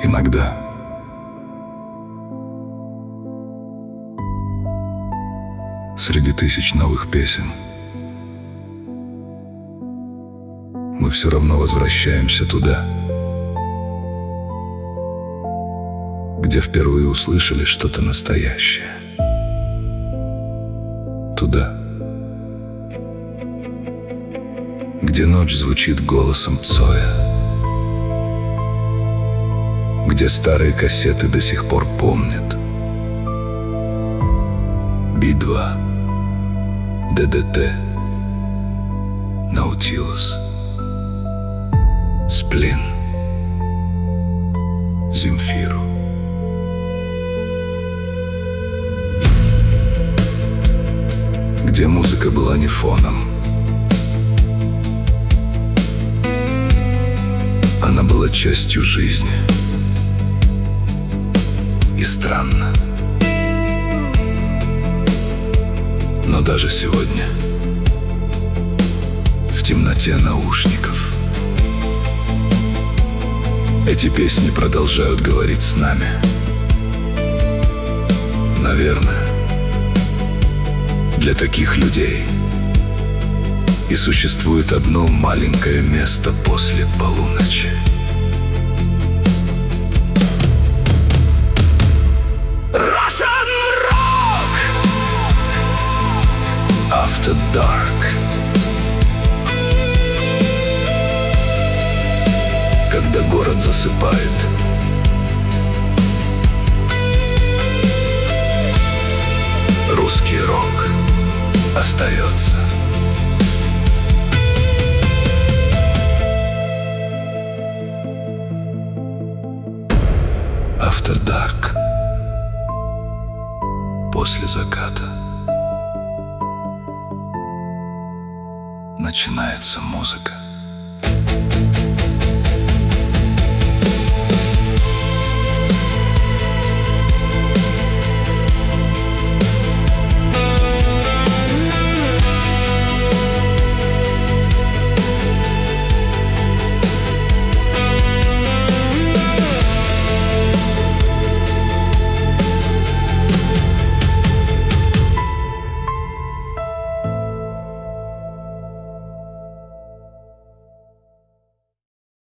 Иногда среди тысяч новых песен мы все равно возвращаемся туда, где впервые услышали что-то настоящее. Туда, где ночь звучит голосом Цоя, где старые кассеты до сих пор помнят Би-2, ДДТ, Наутилус, Сплин, Земфиру. Где музыка была не фоном, она была частью жизни. И странно, но даже сегодня, в темноте наушников, эти песни продолжают говорить с нами. Наверное, для таких людей и существует одно маленькое место после полуночи. Russian Rock After Dark. Когда город засыпает, русский рок остается. After Dark. После заката начинается музыка.